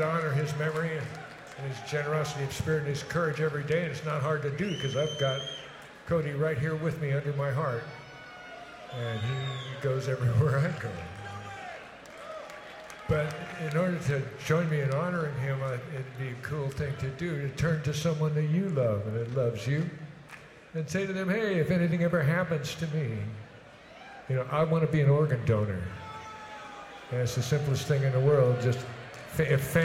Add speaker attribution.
Speaker 1: honor his memory and his generosity of spirit and his courage every day, and it's not hard to do because I've got Cody right here with me under my heart, and he goes everywhere I go. But in order to join me in honoring him, it'd be a cool thing to do, to turn to someone that you love and that loves you and say to them, hey, if anything ever happens to me, I want to be an organ donor. And it's the simplest thing in the world. Just if